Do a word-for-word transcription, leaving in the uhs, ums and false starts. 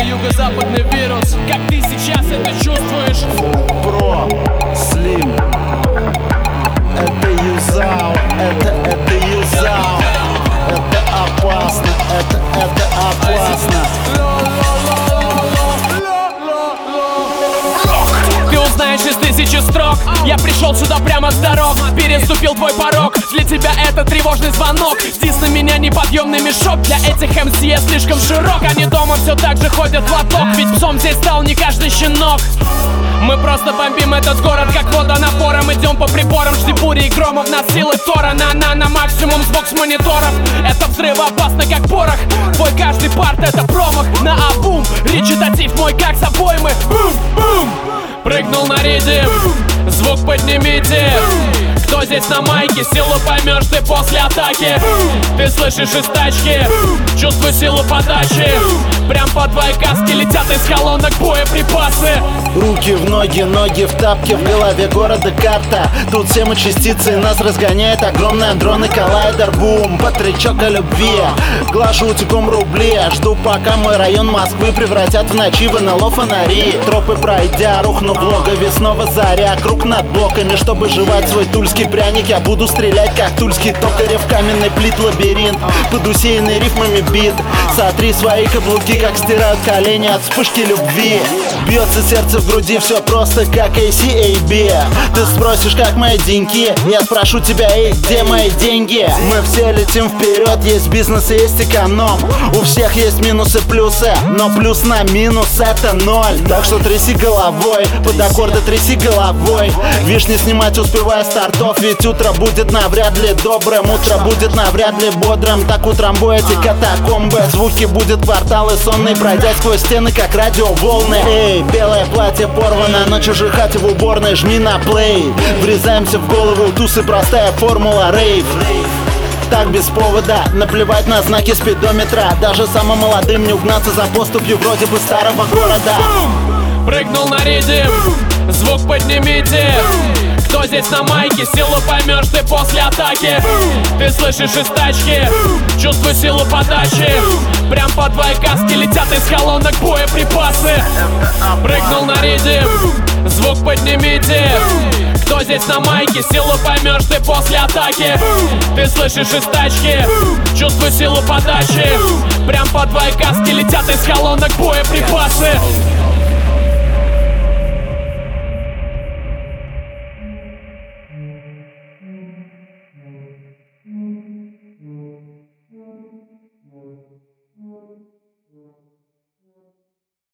это юго-западный вирус. Как ты сейчас это чувствуешь? Бро, Слим. Это юзао, это, это юзао. Это опасно, это, это опасно. Ты узнаешь из тысячи строк. Я пришел сюда прямо с дорог, переступил твой порог. Для тебя это тревожный звонок. Дис на меня неподъемный мешок. Для этих эм си я слишком широк. Они дома все так же ходят в лоток. Ведь псом здесь стал не каждый щенок. Мы просто бомбим этот город, как вода напором. Идем по приборам, жди бури и громов. Нас силы Тора, на-на на максимум с бокс-мониторов. Это взрывоопасно, как порох. Твой каждый парт это промах. На абум, речитатив мой как с обоймы. Бум-бум. Прыгнул на ритм, звук поднимите. Кто здесь на майке, силу поймешь ты после атаки. Ты слышишь из тачки, чувствуй силу подачи. Прям по твоей каске летят из колонок боеприпасы. Руки в ноги, ноги в тапке, в голове города карта. Тут все мы частицы, нас разгоняет огромный андронный коллайдер. Бум, потречок о любви, глажу утюгом рубли. Жду, пока мой район Москвы превратят в ночи в эн эл о фонари. Тропы пройдя, рухну в логове, снова заря. Круг над блоками, чтобы жевать свой тульский пряник. Я буду стрелять, как тульский токарев, каменный плит лабиринт. Под усеянный рифмами бит. Сотри свои каблуки, как стирают колени от вспышки любви. Бьется сердце в груди, все просто как эй си эй би. Ты спросишь, как мои деньги, я спрошу тебя, эй, где мои деньги? Мы все летим вперед, есть бизнес и есть эконом. У всех есть минусы, плюсы, но плюс на минус это ноль. Так что тряси головой, под аккорды тряси головой. Вишни снимать успевая стартов, ведь утро будет навряд ли добрым. Утро будет навряд ли бодрым. Так утрамбуй эти катакомбы. Звуки будет кварталы сонные, пройдя сквозь стены, как радиоволны. Эй, белое платье порвано на чужой хате в уборной, жми на плей. Врезаемся в голову, тусы, простая формула рейв. Так без повода, наплевать на знаки спидометра. Даже самым молодым не угнаться за поступью вроде бы старого города. Прыгнул на ритм, звук поднимите. Кто здесь на майке, силу поймешь ты после атаки. Ты слышишь из тачки, чувствуй силу подачи. Прям по твоей каске летят из колонок боеприпасы. Прыгнул на ритм, звук поднимите. Кто здесь на майке, силу поймешь ты после атаки. Ты слышишь из тачки, чувствуй силу подачи. Прям по твоей каске летят из колонок боеприпасы.